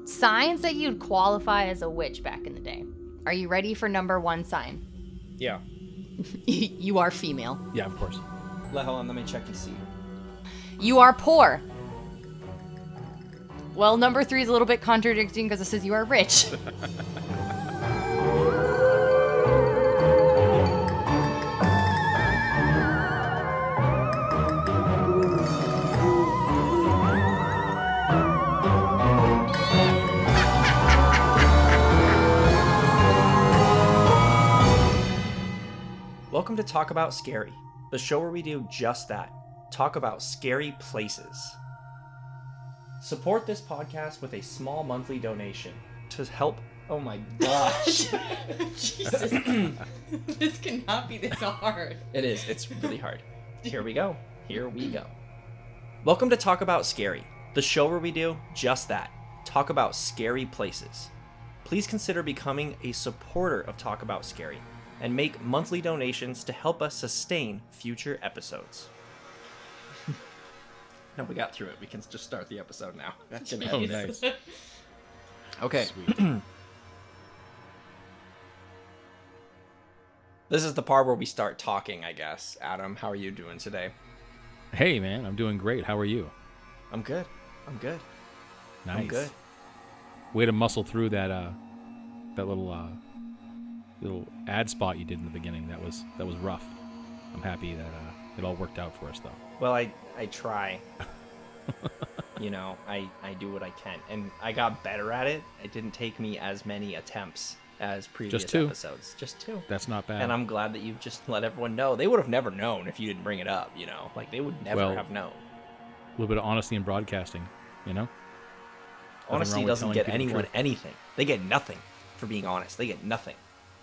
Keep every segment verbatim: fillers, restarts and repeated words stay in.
signs that you'd qualify as a witch back in the day. Are you ready for number one sign? Yeah. You are female. Yeah, of course. Let, hold on, let me check and see. You are poor. Well, number three is a little bit contradicting because it says you are rich. Welcome to Talk About Scary, the show where we do just that. Talk about scary places. Support this podcast with a small monthly donation to help. Oh my gosh. Jesus. This cannot be this hard. It is. It's really hard. Here we go. Here we go. Welcome to Talk About Scary, the show where we do just that. Talk about scary places. Please consider becoming a supporter of Talk About Scary and make monthly donations to help us sustain future episodes. No, we got through it. We can just start the episode now. That's gonna Oh, nice. Okay. Sweet. This is the part where we start talking, I guess. Adam, how are you doing today? Hey, man, I'm doing great. How are you? I'm good. I'm good. Nice. I'm good. Way to muscle through that uh, that little uh, little ad spot you did in the beginning. That was that was rough. I'm happy that uh, it all worked out for us, though. Well, I I try. You know, I, I do what I can. And I got better at it. It didn't take me as many attempts as previous Just two. episodes. Just two. That's not bad. And I'm glad that you've just let everyone know. They would have never known if you didn't bring it up, you know? Like, they would never Well, have known. A little bit of honesty in broadcasting, you know? Honesty wrong with doesn't telling get people the anyone truth. anything. They get nothing for being honest. They get nothing.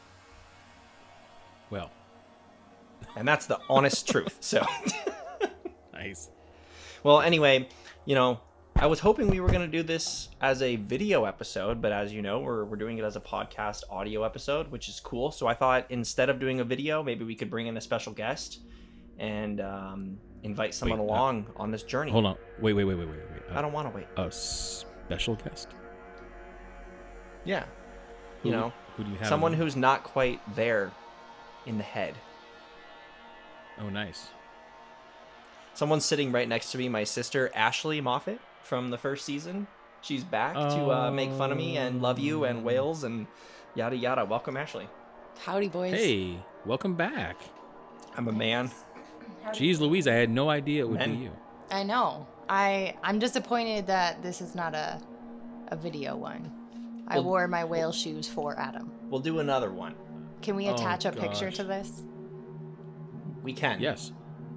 Well, And that's the honest truth. So, nice. well, anyway, you know, I was hoping we were going to do this as a video episode, but as you know, we're, we're doing it as a podcast audio episode, which is cool. So I thought instead of doing a video, maybe we could bring in a special guest and um, invite someone Wait, uh, along on this journey. Hold on. Wait, wait, wait, wait, wait. wait. Uh, I don't want to wait. A special guest? Yeah. Who, You know, who do you have? someone in- who's not quite there in the head. Oh, nice. Someone's sitting right next to me, my sister, Ashley Moffat from the first season. She's back to uh, make fun of me and love you and whales and yada yada. Welcome, Ashley. Howdy, boys. Hey, welcome back. I'm a man. Jeez Louise, I had no idea it would Men. be you. I know. I I'm disappointed that this is not a a video one. I Well- wore my whale shoes for Adam. We'll do another one. Can we Oh, attach a picture gosh. to this? We can. Yes.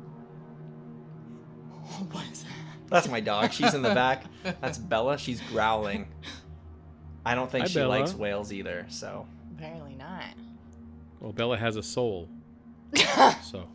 What is that? That's my dog. She's in the back. That's Bella. She's growling. I don't think Hi, she Bella. likes whales either, so. Apparently not. Well, Bella has a soul, so.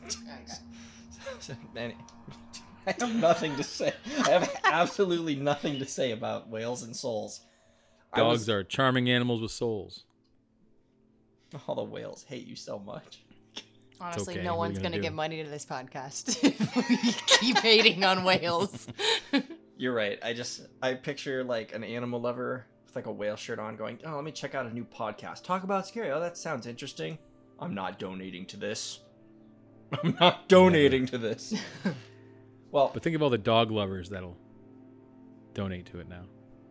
And I have nothing to say. I have absolutely nothing to say about whales and souls. I Dogs was- are charming animals with souls. All the whales hate you so much. Honestly, okay. no What are you one's gonna gonna do? get money to this podcast if we keep hating on whales. You're right. I just I picture like an animal lover with like a whale shirt on going, oh, let me check out a new podcast. Talk about scary. Oh, that sounds interesting. I'm not donating to this. I'm not donating to this. Well, But think of all the dog lovers that'll donate to it now.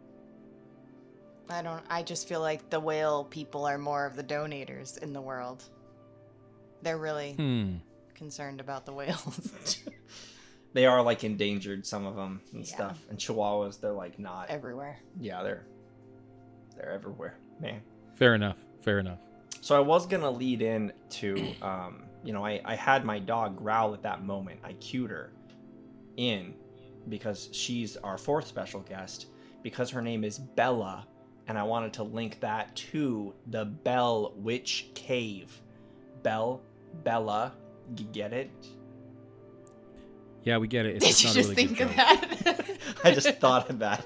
I don't. I just feel like the whale people are more of the donators in the world. They're really Hmm. concerned about the whales. they are like endangered, some of them and Yeah. stuff. And chihuahuas, they're like not. Everywhere. Yeah, they're they're everywhere, man. Fair enough. Fair enough. So I was gonna lead in to, um, you know, I, I had my dog growl at that moment. I cued her in because she's our fourth special guest because her name is Bella, and I wanted to link that to the Bell Witch Cave. Bell, Bella, you get it? Yeah, we get it. It's, Did it's you not just a really think good of joke. that? I just thought of that.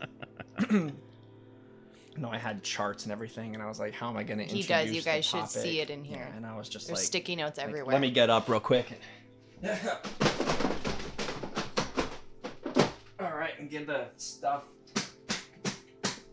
No, I had charts and everything, and I was like, "How am I going to He introduce does. You the guys should topic?" see it in here. Yeah, and I was just There's like, sticky notes like, everywhere. let me get up real quick. All right, and get the stuff.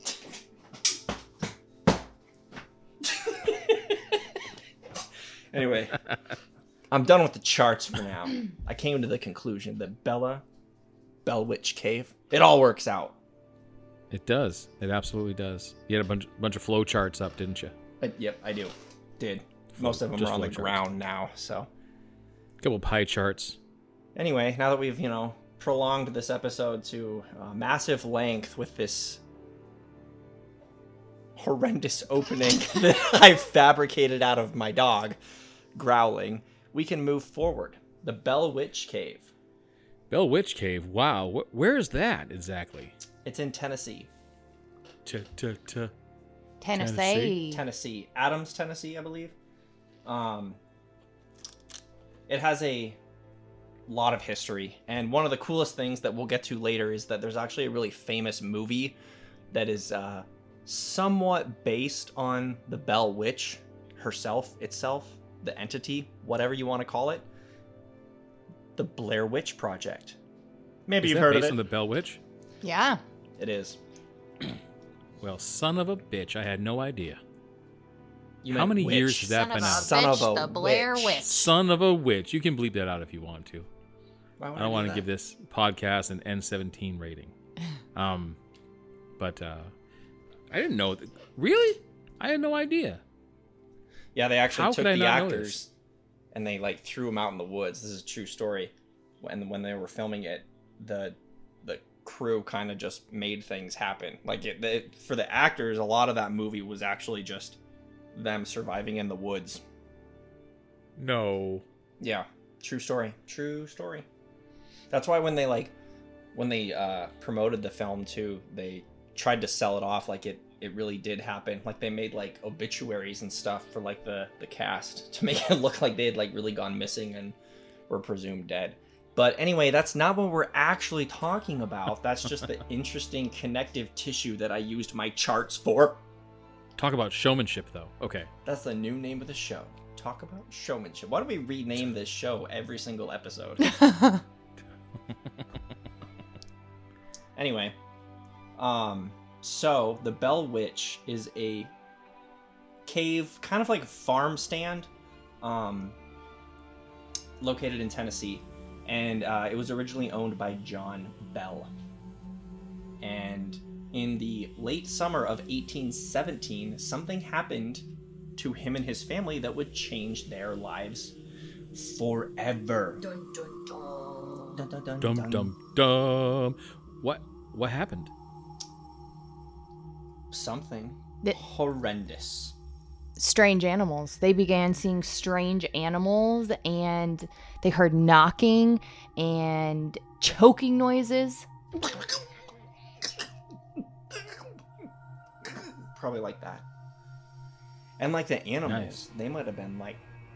Anyway, I'm done with the charts for now. I came to the conclusion that Bella, Bell Witch Cave, it all works out. It does. It absolutely does. You had a bunch bunch of flow charts up, didn't you? But, yep, I do. Did. Most of them Just are on the flow charts. ground now, so. A couple pie charts. Anyway, now that we've, you know, prolonged this episode to uh, massive length with this horrendous opening that I've fabricated out of my dog growling, we can move forward. The Bell Witch Cave. Bell Witch Cave. Wow. Wh- where is that exactly? It's in Tennessee. T t t. Tennessee. Tennessee. Adams, Tennessee, I believe. Um, it has a lot of history, and one of the coolest things that we'll get to later is that there's actually a really famous movie that is uh, somewhat based on the Bell Witch herself, itself, the entity, whatever you want to call it. The Blair Witch Project. Maybe Is you've that heard of based it. on the Bell Witch? Yeah. It is. Well, son of a bitch, I had no idea. You How meant many witch. years has that Son of been a out? Son bitch, of a the Blair witch. Witch. Son of a witch. You can bleep that out if you want to. Why would I don't do want to that? give this podcast an N seventeen rating. Um, but uh, I didn't know. Th- really? I had no idea. Yeah, they actually How took could I the not know actors this? and they like threw them out in the woods. This is a true story. When when they were filming it, the the crew kind of just made things happen. Like it, the, for the actors, a lot of that movie was actually just them surviving in the woods. No. Yeah, true story. True story. That's why when they like when they uh, promoted the film too, they tried to sell it off like it it really did happen. Like they made like obituaries and stuff for like the the cast to make it look like they had like really gone missing and were presumed dead. But anyway, that's not what we're actually talking about. That's just the interesting connective tissue that I used my charts for. Talk about showmanship, though. Okay. That's the new name of the show. Talk about showmanship. Why don't we rename this show every single episode? Anyway, um, so the Bell Witch is a cave, kind of like a farm stand, um, located in Tennessee, and uh, it was originally owned by John Bell. And in the late summer of eighteen seventeen, something happened to him and his family that would change their lives forever. Dun, dun, dun. Dun, dun, dun, Dum dun. dum dum. What? What happened? Something The- horrendous. Strange animals. They began seeing strange animals, and they heard knocking and choking noises. Probably like that. And like the animals, Nice. they might have been like,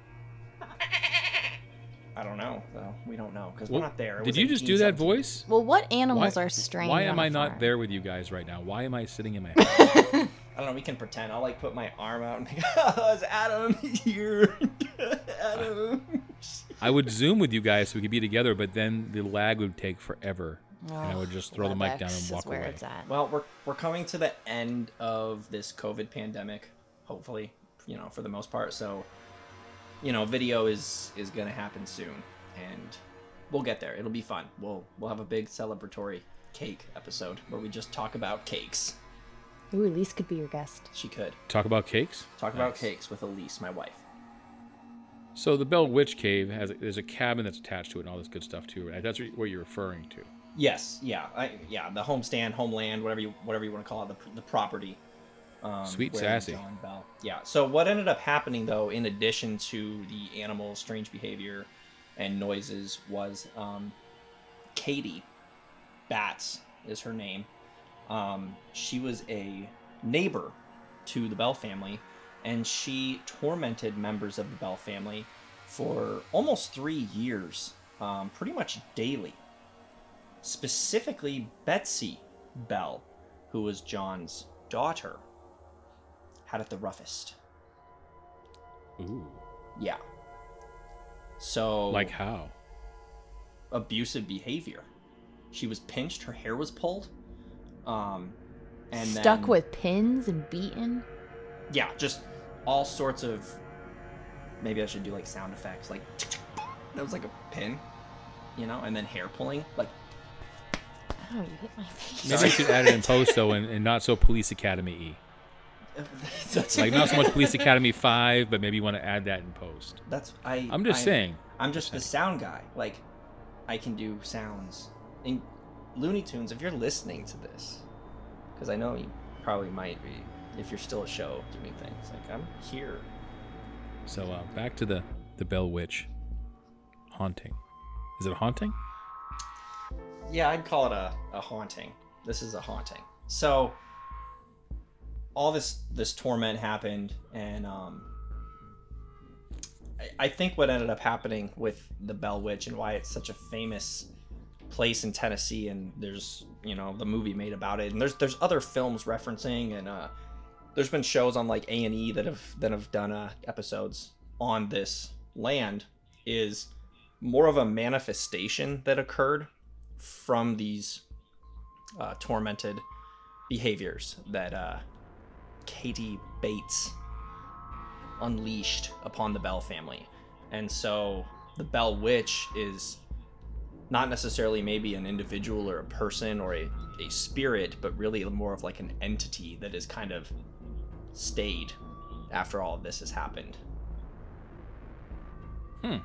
I don't know though. We don't know because Well, we're not there. It Did was you just do that eighteen seventeen. voice? Well, what animals Why- are strange? Why am on a I not farm? there with you guys right now? Why am I sitting in my I don't know. We can pretend. I'll like put my arm out and be like, oh, it's Adam here. Adam. I would Zoom with you guys so we could be together, but then the lag would take forever. And I would just throw the mic down WebEx and is walk where away. it's at. Well, we're we're coming to the end of this COVID pandemic, hopefully, you know, for the most part. So, you know, video is is gonna happen soon, and we'll get there. It'll be fun. We'll we'll have a big celebratory cake episode where we just talk about cakes. Ooh, Elise could be your guest. She could Talk about cakes? talk about Nice. cakes with Elise, my wife. So the Bell Witch Cave has a, there's a cabin that's attached to it and all this good stuff too, right? That's what you're referring to. Yes, yeah, I, yeah. The homestand, homeland, whatever you whatever you want to call it, the the property. Um, Sweet where sassy. John Bell. Yeah. So what ended up happening though, in addition to the animals' strange behavior and noises, was um, Katie Batts is her name. Um, she was a neighbor to the Bell family, and she tormented members of the Bell family for almost three years, um, pretty much daily. Specifically, Betsy Bell, who was John's daughter, had it the roughest. Ooh. Yeah. So, Like how? abusive behavior. She was pinched, her hair was pulled, um, and Stuck then, with pins and beaten. yeah, just all sorts of maybe I should do like sound effects, like that was like a pin, you know, and then hair pulling, like. Oh, you hit my face. Maybe you should add it in post though, and, and not so Police Academy y. That's Like not so much Police Academy five, but maybe you want to add that in post. That's I. I'm just I, saying. I'm just the sound guy. Like, I can do sounds. In Looney Tunes, if you're listening to this, because I know you probably might be, if you're still a show doing things, like I'm here. So uh, back to the the Bell Witch haunting. Is it a haunting? Yeah, I'd call it a, a haunting. This is a haunting. So all this this torment happened, and um, I, I think what ended up happening with the Bell Witch and why it's such a famous place in Tennessee, and there's, you know, the movie made about it, and there's there's other films referencing, and uh, there's been shows on like A and E that have that have done uh, episodes on this land, is more of a manifestation that occurred from these uh, tormented behaviors that uh, Katie Bates unleashed upon the Bell family. And so the Bell Witch is not necessarily maybe an individual or a person or a, a spirit, but really more of like an entity that has kind of stayed after all of this has happened. Hmm.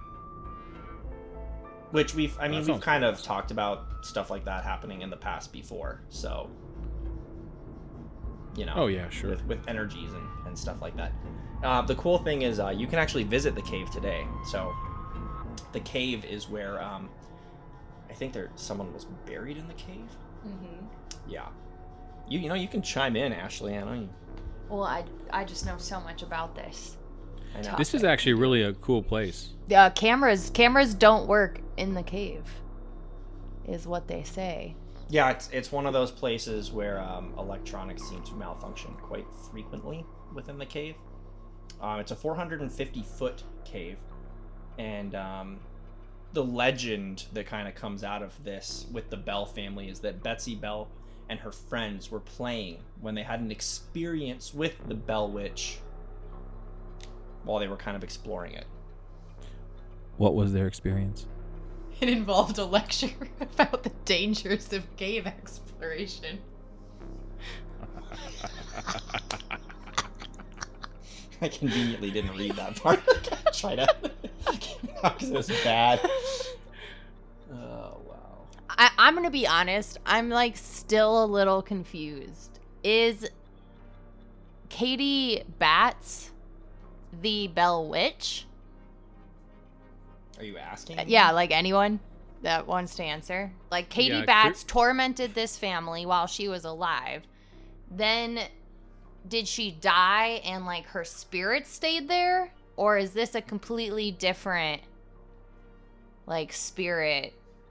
Which we've, I mean, That we've sounds kind cool. of talked about stuff like that happening in the past before. So, you know. Oh yeah, sure. With, with energies and, and stuff like that. Uh, the cool thing is uh, you can actually visit the cave today. So, the cave is where um, I think there someone was buried in the cave. Mm-hmm. Yeah. You you know you can chime in, Ashley. I know you. Well, I, I just know so much about this. I know. This is actually really a cool place. Uh, cameras cameras don't work in the cave, is what they say. Yeah, it's it's one of those places where um, electronics seem to malfunction quite frequently within the cave. Um, it's a four hundred fifty foot cave, and um, the legend that kind of comes out of this with the Bell family is that Betsy Bell and her friends were playing when they had an experience with the Bell Witch while they were kind of exploring it. What was their experience? It involved a lecture about the dangers of cave exploration. I conveniently didn't read that part. Try to, because it was bad. Oh wow. I, I'm gonna be honest. I'm like still a little confused. Is Katie Batts the Bell Witch? Are you asking? Uh, Yeah, like anyone that wants to answer. Like Katie Yeah, Batts tormented this family while she was alive. Then did she die and like her spirit stayed there? Or is this a completely different like spirit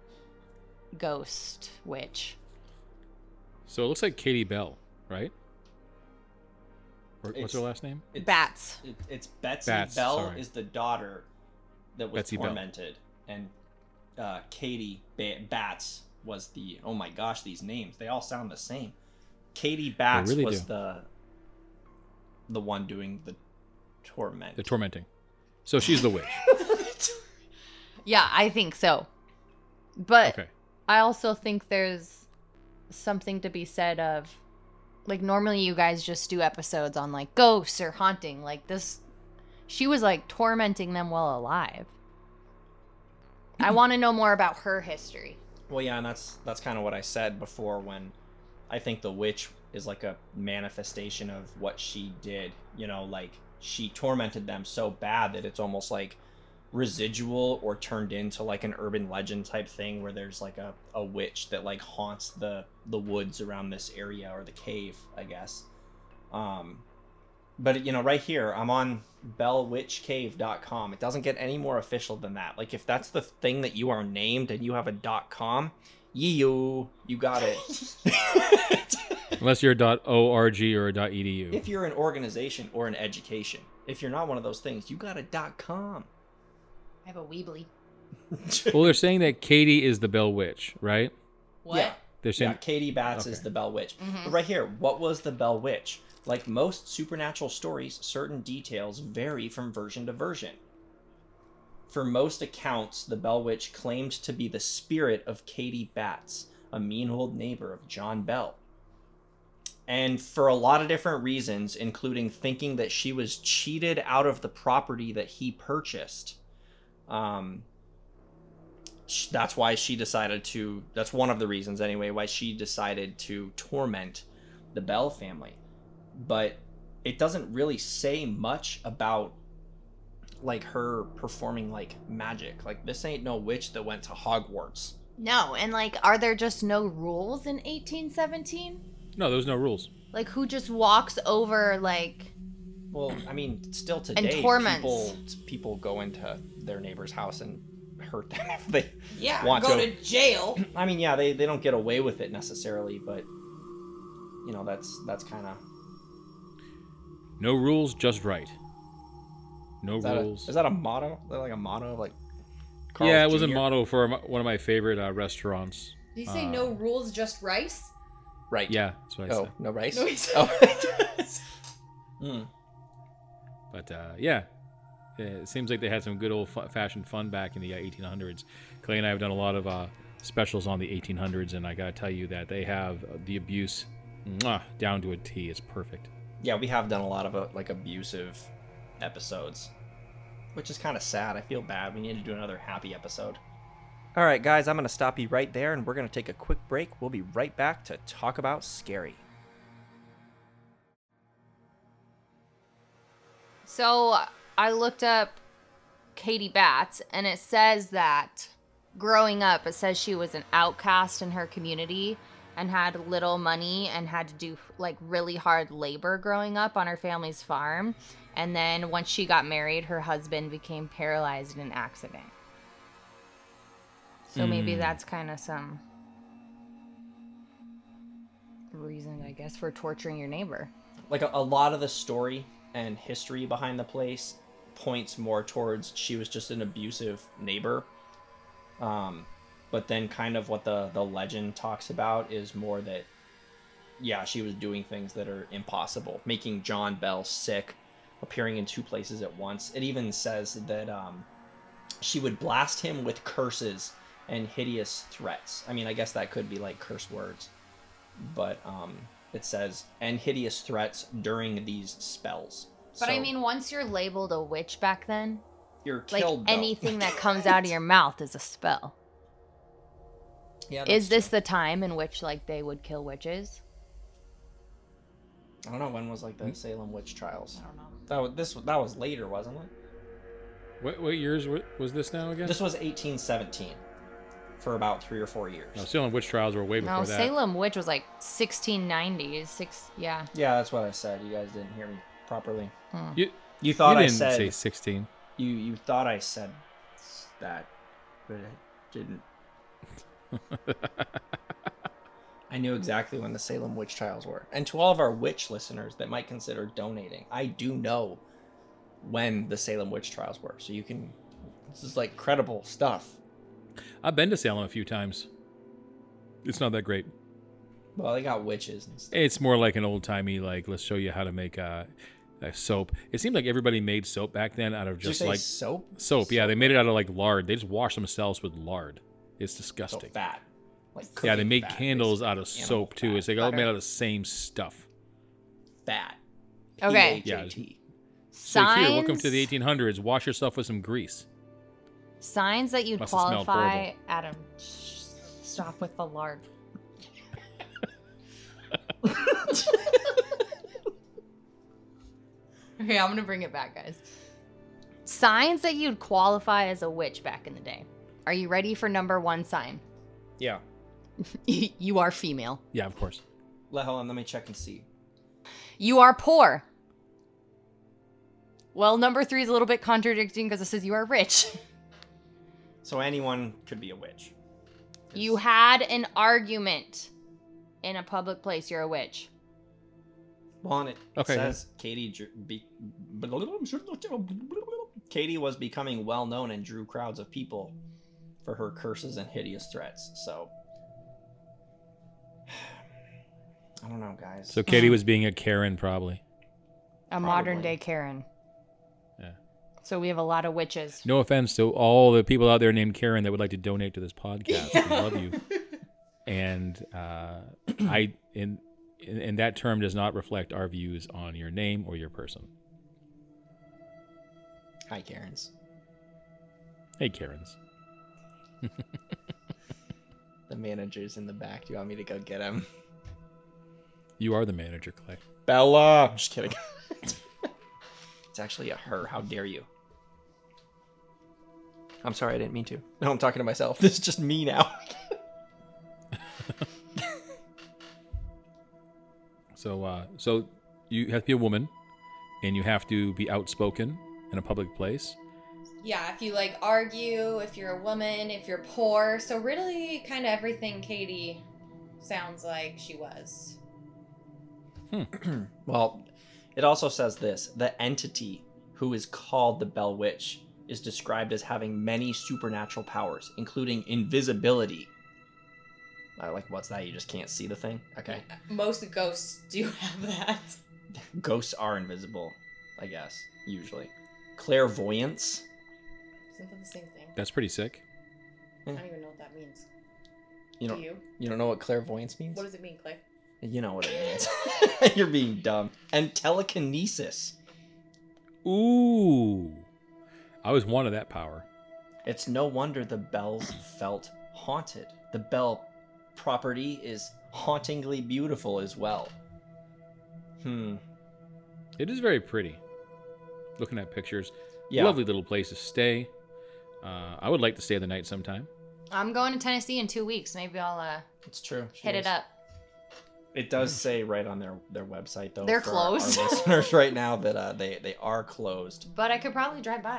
ghost witch? So it looks like Katie Bell, right? Or, what's It's- her last name? It's, Bats. It, it's Betsy Bats, Bell sorry. is the daughter that was Betsy Bell. tormented, and uh, Katie ba- Batts was the. Oh my gosh, these names, they all sound the same. Katie Batts really was do. the the one doing the torment. The tormenting. So she's the witch. Yeah, I think so. But Okay. I also think there's something to be said of, like, normally you guys just do episodes on, like, ghosts or haunting. Like, this, she was, like, tormenting them while alive. I want to know more about her history. Well, yeah, and that's that's kind of what I said before when I think the witch is like a manifestation of what she did. You know, like she tormented them so bad that it's almost like residual or turned into like an urban legend type thing where there's like a, a witch that like haunts the the woods around this area, or the cave, I guess. Um but you know, right here I'm on bell witch cave dot com. It doesn't get any more official than that. Like if that's the thing that you are named and you have a .com, you you got it. Unless you're a .org or a .edu. If you're an organization or an education, if you're not one of those things, you got a .com. I have a Weebly. Well, they're saying that Katie is the Bell Witch, right? What? Yeah. They're saying Yeah, Katie Batts is Okay. the Bell Witch. Mhm. But right here, what was the Bell Witch? Like most supernatural stories, certain details vary from version to version. For most accounts, the Bell Witch claimed to be the spirit of Katie Batts, a mean old neighbor of John Bell. And for a lot of different reasons, including thinking that she was cheated out of the property that he purchased. Um, sh- that's why she decided to, that's one of the reasons anyway, why she decided to torment the Bell family. But it doesn't really say much about like her performing like magic. Like this ain't no witch that went to Hogwarts. No, and like, are there just no rules in eighteen seventeen? no, there was no rules. Like, who just walks over, like, Well, I mean, still today, torments. people people go into their neighbor's house and hurt them if they Yeah, want go to. to jail. I mean, yeah, they, they don't get away with it necessarily, but you know, that's that's kind of No rules, just right. No is, that a- rules. is that a motto? Is that like a motto of like? Carl's yeah, it was a Junior? motto for m- one of my favorite uh, restaurants. did you say Uh, no rules, just rice? Right. Yeah, that's what I Oh, said. no rice. No, he said- Oh. Mm. But uh, yeah, Yeah, it seems like they had some good old fu- fashioned fun back in the uh, eighteen hundreds. Clay and I have done a lot of uh, specials on the eighteen hundreds, and I gotta tell you that they have uh, the abuse mwah, down to a T. It's perfect. Yeah, we have done a lot of uh, like abusive episodes, which is kind of sad. I feel bad. We need to do another happy episode. All right, guys, I'm going to stop you right there, and we're going to take a quick break. We'll be right back to talk about scary. So I looked up Katie Batts, and it says that growing up, it says she was an outcast in her community and had little money and had to do like really hard labor growing up on her family's farm. And then once she got married, her husband became paralyzed in an accident. So maybe Mm. that's kind of some reason, I guess, for torturing your neighbor. Like a, a lot of the story and history behind the place points more towards she was just an abusive neighbor. Um, but then kind of what the, the legend talks about is more that, yeah, she was doing things that are impossible, making John Bell sick, appearing in two places at once. It even says that um, she would blast him with curses and hideous threats. I mean, I guess that could be like curse words, but um, it says, and hideous threats during these spells. But I So mean, once you're labeled a witch back then, you're like killed, though. anything that comes out of your mouth is a spell. Yeah, that's Is this true. the time in which like they would kill witches? I don't know, when was like the Salem witch trials? I don't know. That was this. That was later, wasn't it? What, what years wa- was this now again? This was eighteen seventeen, for about three or four years. No, Salem witch trials were way before No, that. Salem witch was like sixteen nineties. Six, yeah. Yeah, that's what I said. You guys didn't hear me properly. You, You thought you I didn't said say sixteen. you. You thought I said that, but I didn't. I knew exactly when the Salem witch trials were. And to all of our witch listeners that might consider donating, I do know when the Salem witch trials were. So you can, this is like credible stuff. I've been to Salem a few times. It's not that great. Well, they got witches and stuff. It's more like an old timey, like, let's show you how to make uh, a soap. It seemed like everybody made soap back then out of Did you just say like soap? soap. Yeah, they made it out of like lard. They just washed themselves with lard. It's So disgusting. fat. Like Yeah, they cooking made fat, candles basically. out of Animal soap too. fat. It's like all Butter. made out of the same stuff. Fat. Okay. Yeah. P H A T. So Signs. here, welcome to the eighteen hundreds. Wash yourself with some grease. Signs that you'd Must have smelled qualify. horrible. Adam, shh, stop with the lard. Okay, I'm gonna bring it back, guys. Signs that you'd qualify as a witch back in the day. Are you ready for number one sign? Yeah. You are female. Yeah, of course. Let, hold on, let me check and see. You are poor. Well, number three is a little bit contradicting because it says you are rich. So anyone could be a witch. You had an argument in a public place. You're a witch. Well, and it Okay, says Katie drew, be, Katie was becoming well known and drew crowds of people for her curses and hideous threats. So I don't know, guys. So Katie was being a Karen, probably. A modern day Karen. Yeah. So we have a lot of witches. No offense to all the people out there named Karen that would like to donate to this podcast. We love you. And uh, I, in, in, and that term does not reflect our views on your name or your person. Hi, Karens. Hey, Karens. The manager's in the back. Do you want me to go get him? You are the manager, Clay. Bella! Just kidding. It's actually a her. How dare you? I'm sorry, I didn't mean to. No, I'm talking to myself. This is just me now. So, uh, so you have to be a woman, and you have to be outspoken in a public place. Yeah, if you like argue, if you're a woman, if you're poor. So really kind of everything Katie sounds like she was. Well, it also says this. The entity who is called the Bell Witch is described as having many supernatural powers, including invisibility. Uh, like, what's that? You just can't see the thing? Okay. Most ghosts do have that. Ghosts are invisible, I guess, usually. Clairvoyance. Isn't that the same thing? That's pretty sick. I don't even know what that means. You Do don't, you? you don't know what clairvoyance means? What does it mean, Clay? You know what it means. You're being dumb. And telekinesis. Ooh. I always wanted that power. It's no wonder the bells felt haunted. The bell property is hauntingly beautiful as well. Hmm. It is very pretty. Looking at pictures. Yeah. Lovely little place to stay. Uh, I would like to stay the night sometime. I'm going to Tennessee in two weeks. Maybe I'll uh, It's true. She hit is. it up. It does say right on their, their website, though. They're for our- our closed. listeners right now that uh, they, they are closed. But I could probably drive by.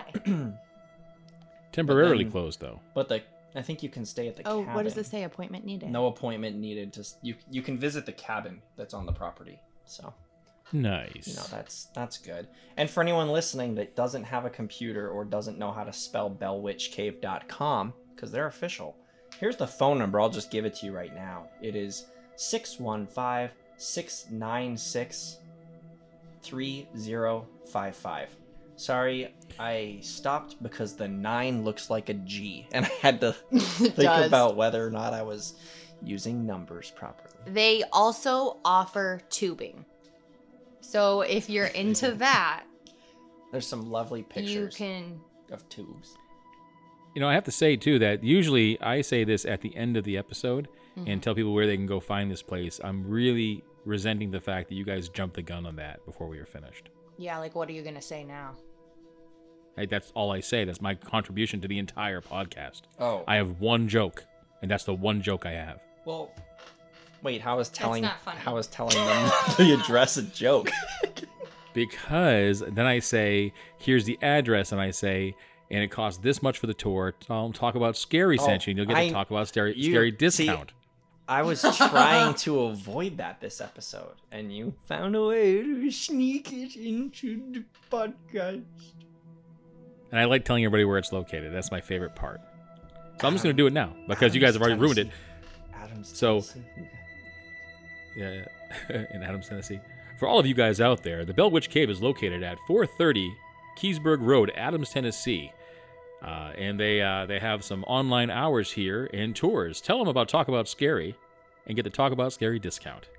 Temporarily then- closed, though. But the I think you can stay at the Oh, cabin. what does this say? Appointment needed. No appointment needed. Just you you can visit the cabin that's on the property. So Nice. you know that's that's good. And for anyone listening that doesn't have a computer or doesn't know how to spell bell witch cave dot com, because they're official, here's the phone number. I'll just give it to you right now. It is six one five, six nine six, three zero five five. Sorry, I stopped because the nine looks like a G, and I had to think does. about whether or not I was using numbers properly. They also offer tubing. So if you're into that, There's some lovely you pictures can. of tubes. You know, I have to say, too, that usually I say this at the end of the episode Mm-hmm. and tell people where they can go find this place. I'm really resenting the fact that you guys jumped the gun on that before we were finished. Yeah, like what are you gonna say now? Hey, that's all I say. That's my contribution to the entire podcast. Oh, I have one joke, and that's the one joke I have. well. Wait, how is telling not funny. how is telling them the address a joke? Because then I say, here's the address, and I say, and it costs this much for the tour. Tell them, talk about Scary Oh, Sent you, and you'll get I- to talk about Scary, you- scary see, discount. I was trying to avoid that this episode, and you found a way to sneak it into the podcast. And I like telling everybody where it's located. That's my favorite part. So I'm just going to do it now, because you guys have already ruined it. Adams, So- Tennessee. Yeah, yeah. In Adams, Tennessee. For all of you guys out there, the Bell Witch Cave is located at four thirty Keysburg Road, Adams, Tennessee. Uh, and they uh, they have some online hours here and tours. Tell them about Talk About Scary and get the Talk About Scary discount.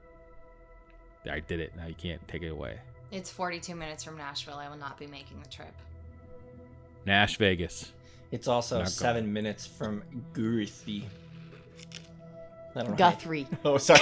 I did it. Now you can't take it away. It's forty-two minutes from Nashville. I will not be making the trip. Nash Vegas. It's also Not seven going. minutes from Guthrie. I don't know. how you- Guthrie. Oh, sorry.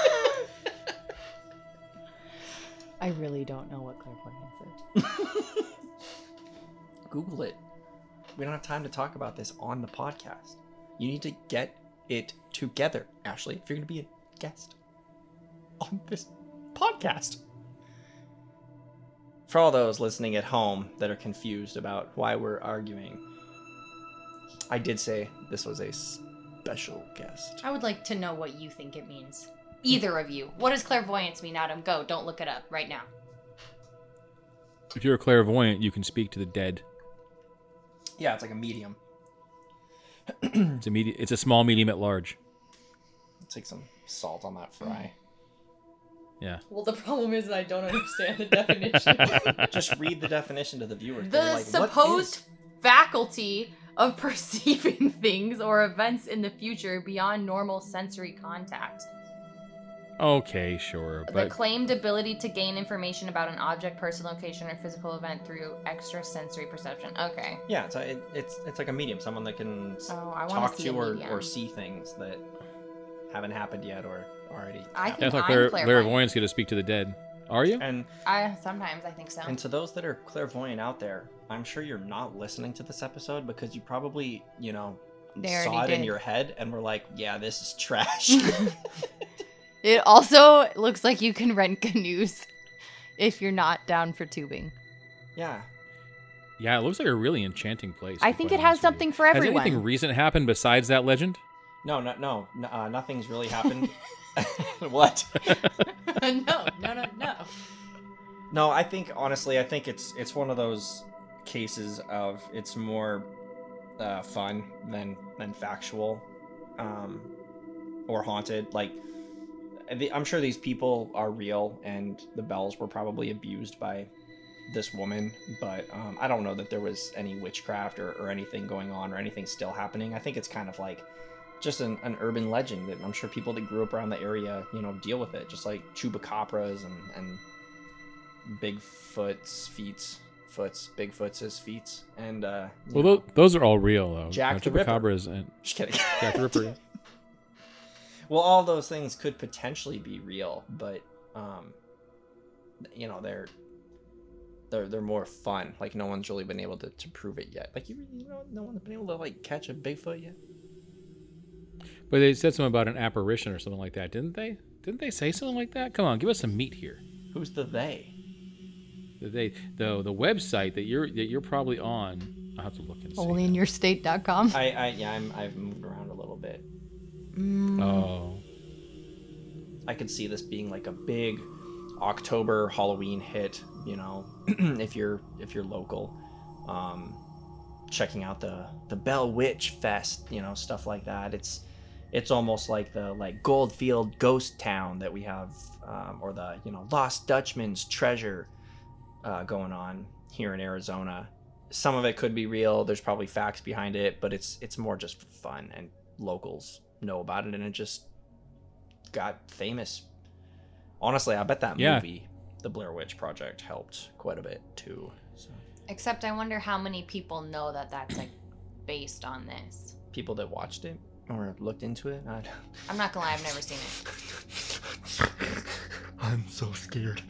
I really don't know what clairvoyance is. Google it. We don't have time to talk about this on the podcast. You need to get it together, Ashley, if you're going to be a guest on this podcast. For all those listening at home that are confused about why we're arguing, I did say this was a special guest. I would like to know what you think it means. Either of you. What does clairvoyance mean, Adam? Go. Don't look it up right now. If you're a clairvoyant, you can speak to the dead. Yeah, it's like a medium. It's a medi- It's a small, medium, at large. Let's take some salt on that fry. Yeah. Well, the problem is I don't understand the definition. Just read the definition to the viewer. The They're like, what supposed is- faculty of perceiving things or events in the future beyond normal sensory contact. Okay, sure, The but claimed ability to gain information about an object, person, location, or physical event through extrasensory perception. Okay. Yeah, it's, a, it, it's it's like a medium, someone that can s- Oh, I want talk to see to a or, medium. or see things that haven't happened yet or already. I happened. yeah, I thought I'm clair- clairvoyant. clairvoyant's going to speak to the dead. Are you? And I sometimes I think so. and to those that are clairvoyant out there, I'm sure you're not listening to this episode because you probably, you know, They saw already it in did. your head and were like, yeah, this is trash. It also looks like you can rent canoes if you're not down for tubing. yeah. Yeah, it looks like a really enchanting place. I to be think quite it has honest with you. something for everyone. Has anything recent happened besides that legend? No, no, no, n- uh, nothing's really happened. What? no, no, no, no. No, I think honestly, I think it's it's one of those cases of it's more uh, fun than than factual, um, or haunted. Like, the, I'm sure these people are real, and the bells were probably abused by this woman. But um, I don't know that there was any witchcraft or, or anything going on or anything still happening. I think it's kind of like just an, an urban legend that I'm sure people that grew up around the area, you know, deal with it, just like chupacabras and and Bigfoot's feet, foots, Bigfoot's feet, and uh, you Well, know, tho- those are all real, though. Jack Uh, the Ripper. Chupacabras and just kidding. Jack the Ripper. Yeah. Well, all those things could potentially be real, but um, you know, they're they're they're more fun. Like no one's really been able to, to prove it yet. Like you, you know, no one's been able to like catch a Bigfoot yet. But they said something about an apparition or something like that, didn't they? Didn't they say something like that? Come on, give us some meat here. Who's the they? The they the the website that you're that you're probably on. I'll have to look and see. Only in your state dot com. I, I yeah, I'm I've moved around a little bit. Mm. Oh, I could see this being like a big October Halloween hit, you know, if you're if you're local. Um, checking out the the Bell Witch Fest, you know, stuff like that. It's it's almost like the like Goldfield Ghost Town that we have, um, or the you know Lost Dutchman's Treasure uh, going on here in Arizona. Some of it could be real. There's probably facts behind it, but it's it's more just fun and locals know about it, and it just got famous. Honestly, I bet that Yeah. movie, The Blair Witch Project, helped quite a bit too. So Except I wonder how many people know that that's like based on this. people that watched it or looked into it, I I'm not gonna lie, I've never seen it. I'm so scared.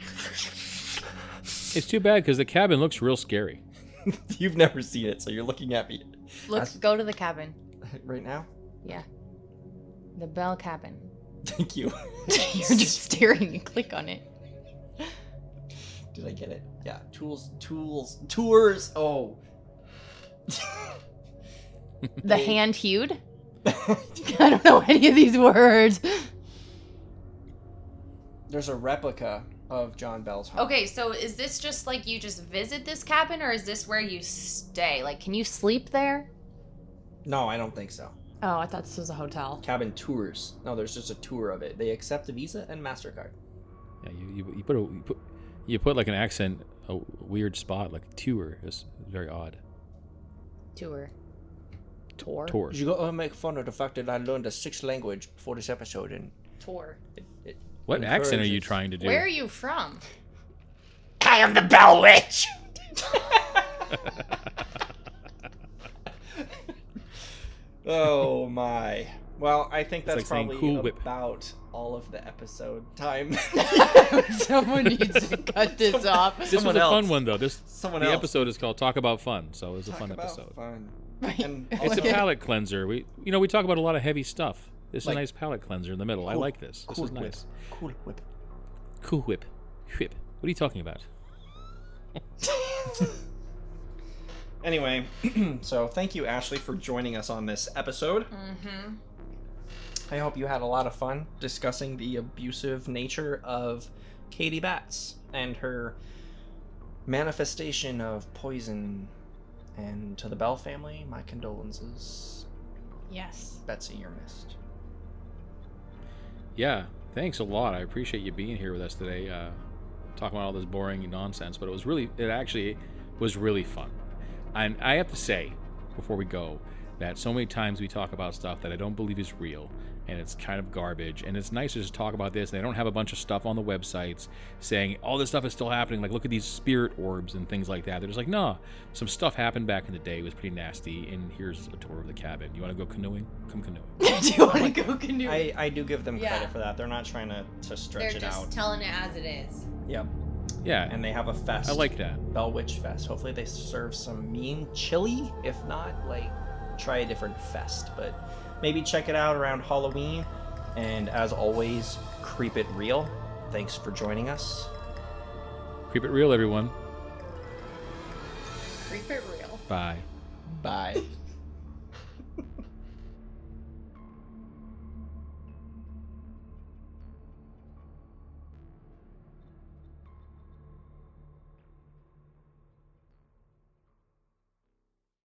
it's too bad because the cabin looks real scary. You've never seen it, so you're looking at me Look, That's- go to the cabin. right now. Yeah. The Bell Cabin. Thank you. You're just staring and click on it. Did I get it? Yeah. Tools, tools, tours. Oh. The hand hewed? I don't know any of these words. There's a replica of John Bell's home. Okay, so is this just like you just visit this cabin or is this where you stay? Like, can you sleep there? No, I don't think so. Oh, I thought this was a hotel. Cabin tours. No, there's just a tour of it. They accept a Visa and MasterCard. Yeah, you, you, you put a you put, you put like an accent, a weird spot like tour. It's very odd. Tour. Tour? Tour. You gotta make fun of the fact that I learned a sixth language before this episode, and Tour. it, it What accent are you encourages- trying to do? Where are you from? I am the Bell Witch. Oh my. Well, I think that's like saying probably Cool Whip. about all of the episode time. Someone needs to cut this off. This Someone was a fun else. one though. This Someone the else. episode is called "Talk About Fun," so it was a Talk fun about episode. Fun. Right. And It's a Okay. palate cleanser. We, you know, we talk about a lot of heavy stuff. This is Like- a nice palate cleanser in the middle. I Cool- like this. This cool is whip. nice. Cool whip. Cool whip, whip. What are you talking about? Anyway, so thank you, Ashley, for joining us on this episode. Mm-hmm. I hope you had a lot of fun discussing the abusive nature of Katie Batts and her manifestation of poison. And to the Bell family, my condolences. Yes. Betsy, you're missed. Yeah, Thanks a lot. I appreciate you being here with us today, uh, talking about all this boring nonsense. But it was really, it actually was really fun. And I have to say, before we go, that so many times we talk about stuff that I don't believe is real, and it's kind of garbage. And it's nice to just talk about this. And they don't have a bunch of stuff on the websites saying all this stuff is still happening. Like, look at these spirit orbs and things like that. They're just like, no, some stuff happened back in the day. It was pretty nasty. And here's a tour of the cabin. You want to go canoeing? Come canoeing. Do you want to go canoeing? I, I do give them Yeah. credit for that. They're not trying to, to stretch They're it just out. telling it as it is. Yep. Yeah, And they have a fest. I like that. Bell Witch Fest. Hopefully they serve some mean chili. If not, like, try a different fest. But maybe check it out around Halloween. And as always, creep it real. Thanks for joining us. Keep it real, everyone. Creep it real. Bye. Bye.